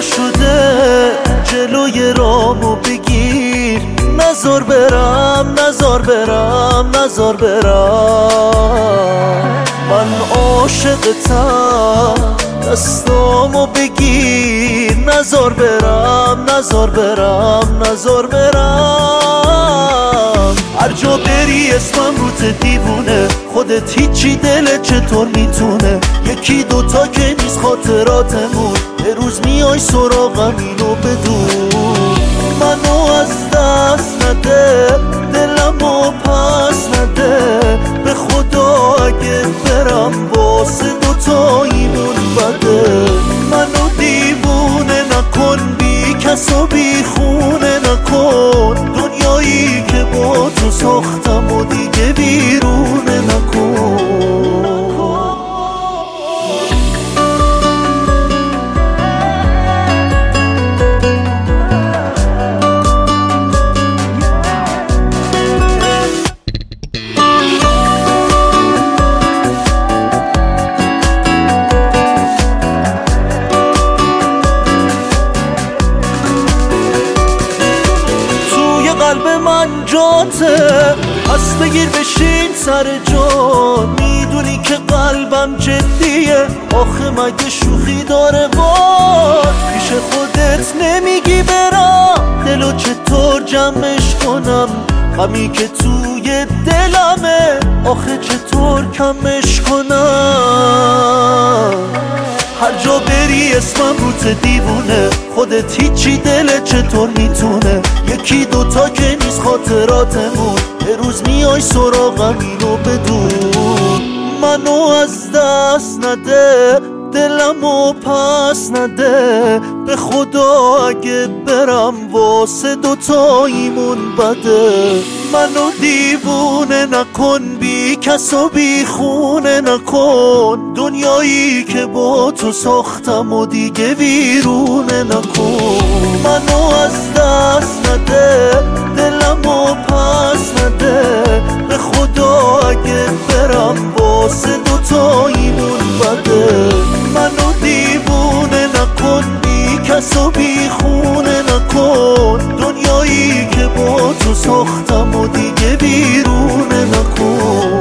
شده جلوی رامو بگیر، نزار برم نزار برم نزار برم. من عاشقتم دستامو بگیر، نزار برم نزار برم نزار برم. هر جا بری اسمم روت دیوونه، خودت هیچی دلت چطور میتونه؟ یکی دوتا که نیست خاطراتمون، یه روز میای سراغم اینو بدون. منو از دست نده، دلمو پس نده، به خدا اگه برم واسه دوتاییمون بده. منو دیوونه نکن، بی کس و بی خونه نکن، دنیایی که با تو ساختم و دیگه بیرونه نکن. قلب من جاته، پس بگیر بشین سر جا. میدونی که قلبم جدیه، آخه مگه شوخی داره وای؟ پیش خودت نمیگی برم، دلو چطور جمعش کنم؟ غمی که توی دلمه، آخه چطور کمش کنم؟ هر جا بری اسمم روت دیوونه، خودت هیچی دلت چطور میتونه؟ یکی دوتا که نیست خاطراتمون، یه روز میای سراغم اینو بدون. منو از دست نده، دلمو پس نده، به خدا اگه برم واسه دوتاییمون بده. منو دیوونه نکن، بی کس و بی خونه نکن، دنیایی که با تو ساختم و دیگه ویرونه نکن. منو از دست نده، دلمو پس نده، به خدا اگه برم واسه دوتاییمون بده. منو دیوونه نکن، بی کس و بی خونه نکن، دنیایی که با تو ساختم و دیگه بیرونه نکن.